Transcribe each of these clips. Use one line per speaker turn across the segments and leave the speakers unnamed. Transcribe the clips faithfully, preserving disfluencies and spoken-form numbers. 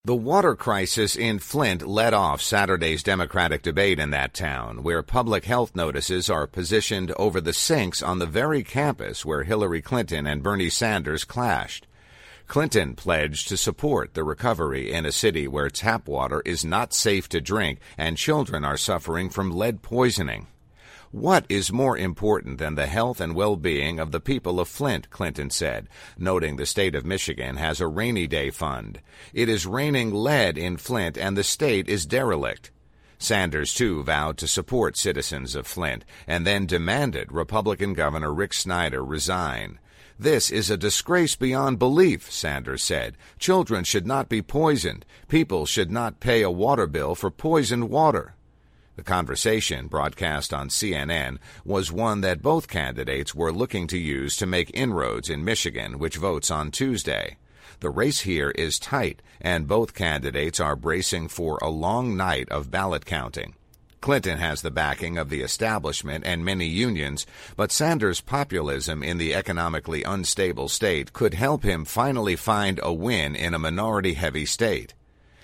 The water crisis in Flint led off Saturday's Democratic debate in that town, where public health notices are positioned over the sinks on the very campus where Hillary Clinton and Bernie Sanders clashed. Clinton pledged to support the recovery in a city where tap water is not safe to drink and children are suffering from lead poisoning. What is more important than the health and well-being of the people of Flint, Clinton said, noting the state of Michigan has a rainy day fund. It is raining lead in Flint and the state is derelict. Sanders, too, vowed to support citizens of Flint and then demanded Republican Governor Rick Snyder resign. This is a disgrace beyond belief, Sanders said. Children should not be poisoned. People should not pay a water bill for poisoned water. The conversation, broadcast on C N N, was one that both candidates were looking to use to make inroads in Michigan, which votes on Tuesday. The race here is tight, and both candidates are bracing for a long night of ballot counting. Clinton has the backing of the establishment and many unions, but Sanders' populism in the economically unstable state could help him finally find a win in a minority-heavy state.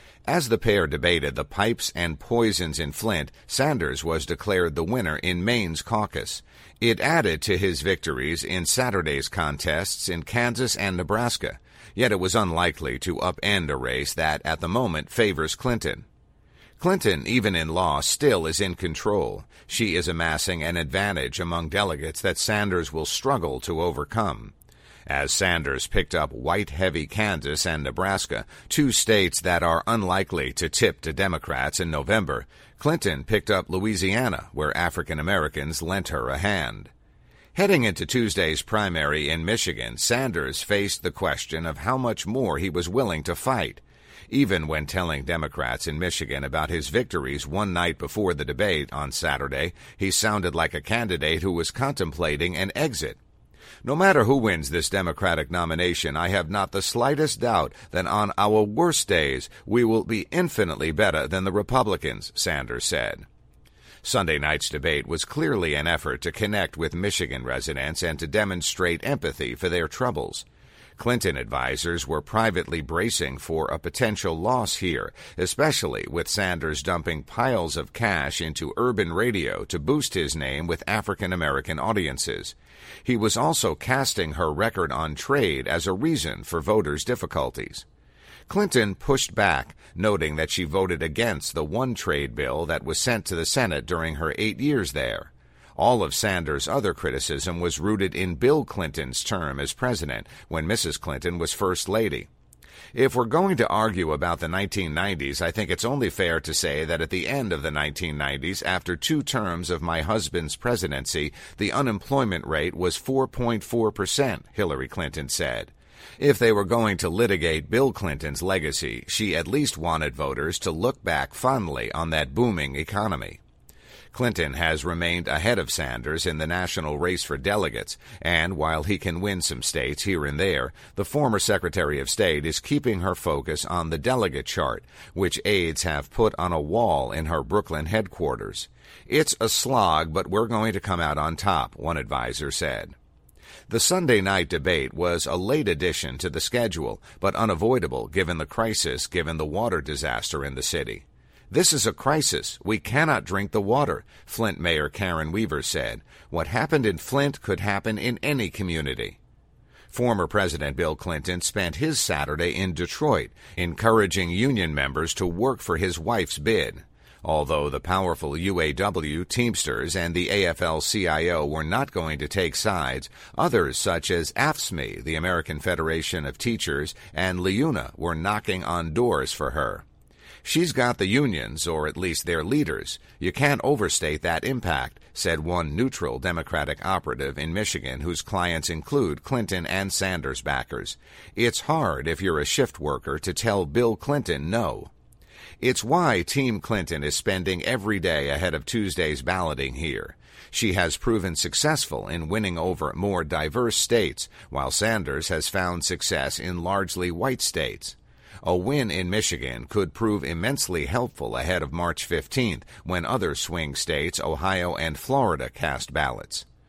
As the pair debated the pipes and poisons in Flint, Sanders was declared the winner in Maine's caucus. It added to his victories in Saturday's contests in Kansas and Nebraska, yet it was unlikely to upend a race that, at the moment, favors Clinton. Clinton, even in loss, still is in control. She is amassing an advantage among delegates that Sanders will struggle to overcome. As Sanders picked up white-heavy Kansas and Nebraska, two states that are unlikely to tip to Democrats in November, Clinton picked up Louisiana, where African Americans lent her a hand. Heading into Tuesday's primary in Michigan, Sanders faced the question of how much more he was willing to fight. Even when telling Democrats in Michigan about his victories one night before the debate on Saturday, he sounded like a candidate who was contemplating an exit. No matter who wins this Democratic nomination, I have not the slightest doubt that on our worst days we will be infinitely better than the Republicans, Sanders said. Sunday night's debate was clearly an effort to connect with Michigan residents and to demonstrate empathy for their troubles. Clinton advisers were privately bracing for a potential loss here, especially with Sanders dumping piles of cash into urban radio to boost his name with African American audiences. He was also casting her record on trade as a reason for voters' difficulties. Clinton pushed back, noting that she voted against the one trade bill that was sent to the Senate during her eight years there. All of Sanders' other criticism was rooted in Bill Clinton's term as president, when Missus Clinton was First Lady. If we're going to argue about the nineteen nineties, I think it's only fair to say that at the end of the nineteen nineties, after two terms of my husband's presidency, the unemployment rate was four point four percent, Hillary Clinton said. If they were going to litigate Bill Clinton's legacy, she at least wanted voters to look back fondly on that booming economy. Clinton has remained ahead of Sanders in the national race for delegates, and while he can win some states here and there, the former Secretary of State is keeping her focus on the delegate chart, which aides have put on a wall in her Brooklyn headquarters. It's a slog, but we're going to come out on top, one advisor said. The Sunday night debate was a late addition to the schedule, but unavoidable given the crisis given the water disaster in the city. This is a crisis. We cannot drink the water, Flint Mayor Karen Weaver said. What happened in Flint could happen in any community. Former President Bill Clinton spent his Saturday in Detroit, encouraging union members to work for his wife's bid. Although the powerful U A W, Teamsters, and the A F L C I O were not going to take sides, others such as A F S M E, the American Federation of Teachers, and LIUNA were knocking on doors for her. She's got the unions, or at least their leaders. You can't overstate that impact, said one neutral Democratic operative in Michigan whose clients include Clinton and Sanders backers. It's hard if you're a shift worker to tell Bill Clinton no. It's why Team Clinton is spending every day ahead of Tuesday's balloting here. She has proven successful in winning over more diverse states, while Sanders has found success in largely white states. A win in Michigan could prove immensely helpful ahead of March fifteenth, when other swing states, Ohio and Florida, cast ballots.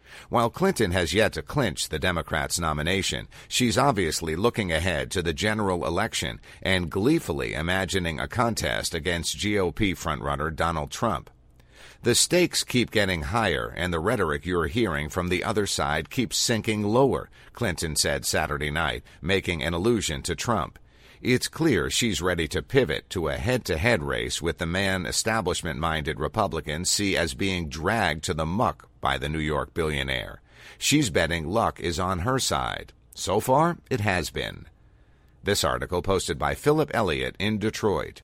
While Clinton has yet to clinch the Democrats' nomination, she's obviously looking ahead to the general election and gleefully imagining a contest against G O P frontrunner Donald Trump. The stakes keep getting higher, and the rhetoric you're hearing from the other side keeps sinking lower, Clinton said Saturday night, making an allusion to Trump. It's clear she's ready to pivot to a head-to-head race with the man establishment-minded Republicans see as being dragged to the muck by the New York billionaire. She's betting luck is on her side. So far, it has been. This article posted by Philip Elliott in Detroit.